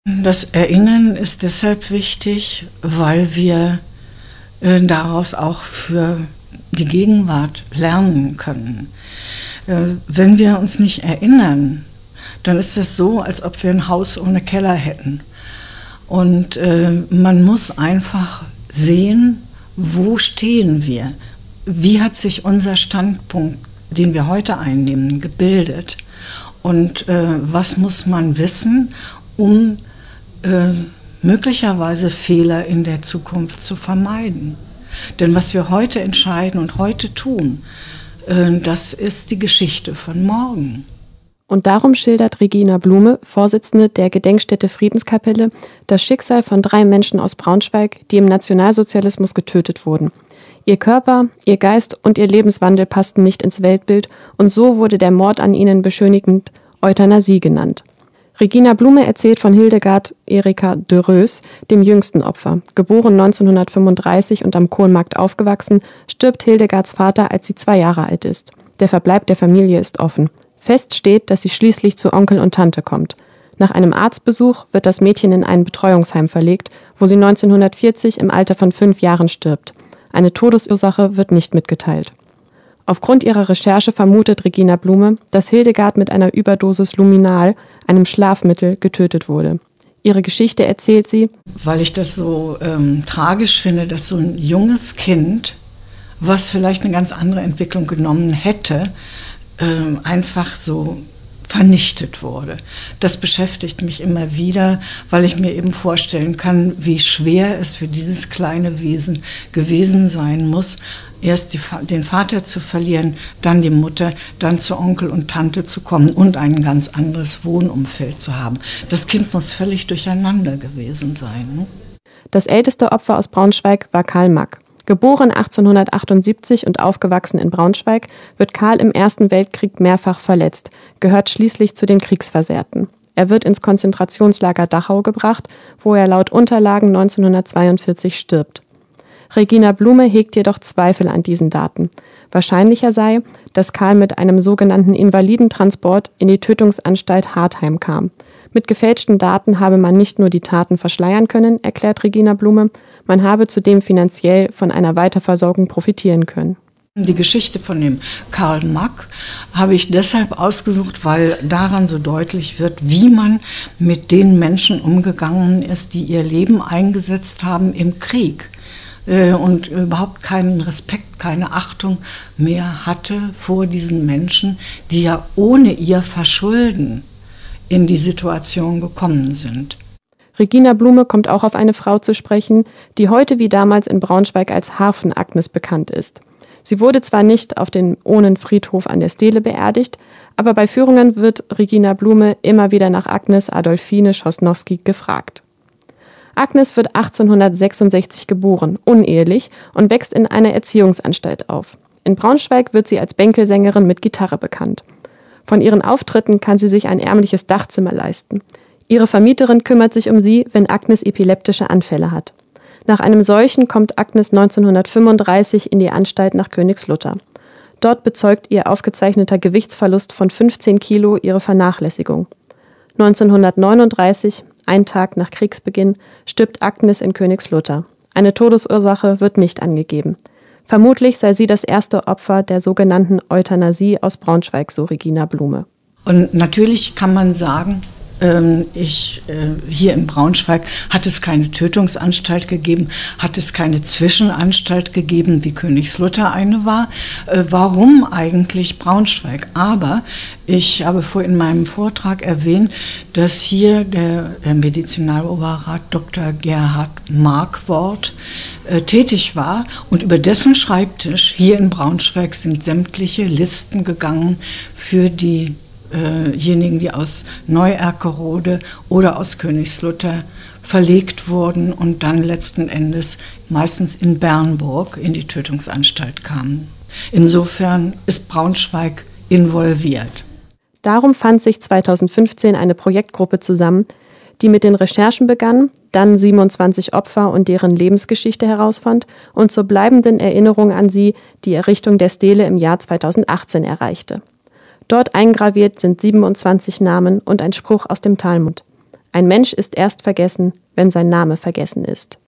Das Erinnern ist deshalb wichtig, weil wir daraus auch für die Gegenwart lernen können. Wenn wir uns nicht erinnern, dann ist es so, als ob wir ein Haus ohne Keller hätten. Und man muss einfach sehen, wo stehen wir? Wie hat sich unser Standpunkt, den wir heute einnehmen, gebildet? Und was muss man wissen, um möglicherweise Fehler in der Zukunft zu vermeiden? Denn was wir heute entscheiden und heute tun, das ist die Geschichte von morgen. Und darum schildert Regina Blume, Vorsitzende der Gedenkstätte Friedenskapelle, das Schicksal von 3 Menschen aus Braunschweig, die im Nationalsozialismus getötet wurden. Ihr Körper, ihr Geist und ihr Lebenswandel passten nicht ins Weltbild und so wurde der Mord an ihnen beschönigend Euthanasie genannt. Regina Blume erzählt von Hildegard Erika de Roes, dem jüngsten Opfer. Geboren 1935 und am Kohlmarkt aufgewachsen, stirbt Hildegards Vater, als sie 2 Jahre alt ist. Der Verbleib der Familie ist offen. Fest steht, dass sie schließlich zu Onkel und Tante kommt. Nach einem Arztbesuch wird das Mädchen in ein Betreuungsheim verlegt, wo sie 1940 im Alter von 5 Jahren stirbt. Eine Todesursache wird nicht mitgeteilt. Aufgrund ihrer Recherche vermutet Regina Blume, dass Hildegard mit einer Überdosis Luminal, einem Schlafmittel, getötet wurde. Ihre Geschichte erzählt sie, weil ich das so tragisch finde, dass so ein junges Kind, was vielleicht eine ganz andere Entwicklung genommen hätte, einfach so vernichtet wurde. Das beschäftigt mich immer wieder, weil ich mir eben vorstellen kann, wie schwer es für dieses kleine Wesen gewesen sein muss, erst den Vater zu verlieren, dann die Mutter, dann zu Onkel und Tante zu kommen und ein ganz anderes Wohnumfeld zu haben. Das Kind muss völlig durcheinander gewesen sein. Ne? Das älteste Opfer aus Braunschweig war Karl Mack. Geboren 1878 und aufgewachsen in Braunschweig, wird Karl im Ersten Weltkrieg mehrfach verletzt, gehört schließlich zu den Kriegsversehrten. Er wird ins Konzentrationslager Dachau gebracht, wo er laut Unterlagen 1942 stirbt. Regina Blume hegt jedoch Zweifel an diesen Daten. Wahrscheinlicher sei, dass Karl mit einem sogenannten Invalidentransport in die Tötungsanstalt Hartheim kam. Mit gefälschten Daten habe man nicht nur die Taten verschleiern können, erklärt Regina Blume, man habe zudem finanziell von einer Weiterversorgung profitieren können. Die Geschichte von dem Karl Mack habe ich deshalb ausgesucht, weil daran so deutlich wird, wie man mit den Menschen umgegangen ist, die ihr Leben eingesetzt haben im Krieg. Und überhaupt keinen Respekt, keine Achtung mehr hatte vor diesen Menschen, die ja ohne ihr Verschulden in die Situation gekommen sind. Regina Blume kommt auch auf eine Frau zu sprechen, die heute wie damals in Braunschweig als Harfen-Agnes bekannt ist. Sie wurde zwar nicht auf dem Ohnenfriedhof an der Stele beerdigt, aber bei Führungen wird Regina Blume immer wieder nach Agnes Adolfine Schosnowski gefragt. Agnes wird 1866 geboren, unehelich und wächst in einer Erziehungsanstalt auf. In Braunschweig wird sie als Bänkelsängerin mit Gitarre bekannt. Von ihren Auftritten kann sie sich ein ärmliches Dachzimmer leisten. Ihre Vermieterin kümmert sich um sie, wenn Agnes epileptische Anfälle hat. Nach einem solchen kommt Agnes 1935 in die Anstalt nach Königslutter. Dort bezeugt ihr aufgezeichneter Gewichtsverlust von 15 Kilo ihre Vernachlässigung. 1939, ein Tag nach Kriegsbeginn, stirbt Agnes in Königslutter. Eine Todesursache wird nicht angegeben. Vermutlich sei sie das erste Opfer der sogenannten Euthanasie aus Braunschweig, so Regina Blume. Und natürlich kann man sagen, hier in Braunschweig hat es keine Tötungsanstalt gegeben, hat es keine Zwischenanstalt gegeben, wie Königslutter eine war. Warum eigentlich Braunschweig? Aber ich habe vorhin in meinem Vortrag erwähnt, dass hier der Medizinaloberrat Dr. Gerhard Markwort tätig war und über dessen Schreibtisch hier in Braunschweig sind sämtliche Listen gegangen für diejenigen, die aus Neu-Erkerode oder aus Königslutter verlegt wurden und dann letzten Endes meistens in Bernburg in die Tötungsanstalt kamen. Insofern ist Braunschweig involviert. Darum fand sich 2015 eine Projektgruppe zusammen, die mit den Recherchen begann, dann 27 Opfer und deren Lebensgeschichte herausfand und zur bleibenden Erinnerung an sie die Errichtung der Stele im Jahr 2018 erreichte. Dort eingraviert sind 27 Namen und ein Spruch aus dem Talmud. Ein Mensch ist erst vergessen, wenn sein Name vergessen ist.